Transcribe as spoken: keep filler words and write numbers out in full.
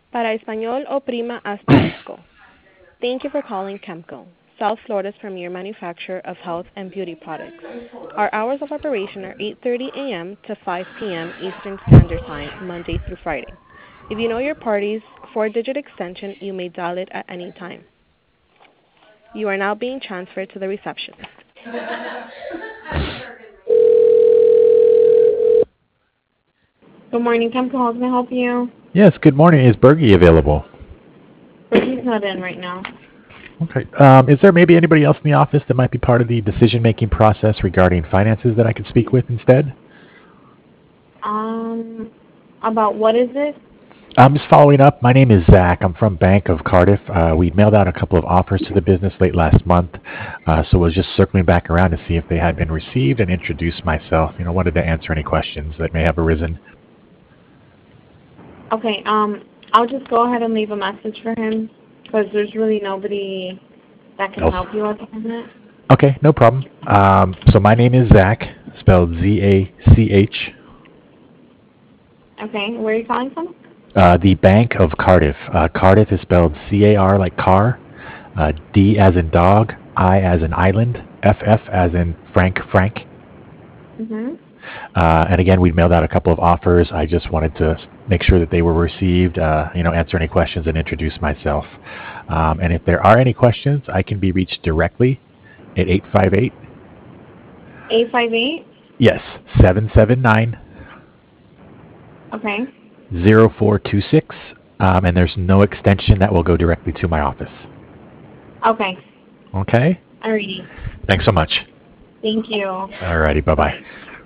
Para español, oprima asterisco. Thank you for calling Chemco, South Florida's premier manufacturer of health and beauty products. Our hours of operation are eight thirty a.m. to five p.m. Eastern Standard Time, Monday through Friday. If you know your party's four-digit extension, you may dial it at any time. You are now being transferred to the receptionist. Good morning, Chemco. How can I help you? Yes, good morning. Is Bergie available? But he's not in right now. Okay. Um, is there maybe anybody else in the office that might be part of the decision-making process regarding finances that I could speak with instead? Um, about what is it? I'm just following up. My name is Zach. I'm from Bank of Cardiff. Uh, we mailed out a couple of offers to the business late last month, uh, so I was just circling back around to see if they had been received and introduce myself. You know, wanted to answer any questions that may have arisen. Okay, um, I'll just go ahead and leave a message for him because there's really nobody that can Else? help you at the moment. Okay, no problem. Um, so my name is Zach, spelled Z A C H. Okay, where are you calling from? Uh, the Bank of Cardiff. Uh, Cardiff is spelled C A R like car, uh, D as in dog, I as in island, F F as in Frank Frank. Mm-hmm. Uh, and again, we mailed out a couple of offers. I just wanted to make sure that they were received, uh, you know, answer any questions and introduce myself. Um, and if there are any questions, I can be reached directly at eight five eight. eight five eight? Yes, seven seven nine. Okay. zero four two six, um, and there's no extension that will go directly to my office. Okay. Okay? Alrighty. Thanks so much. Thank you. Alrighty, bye-bye.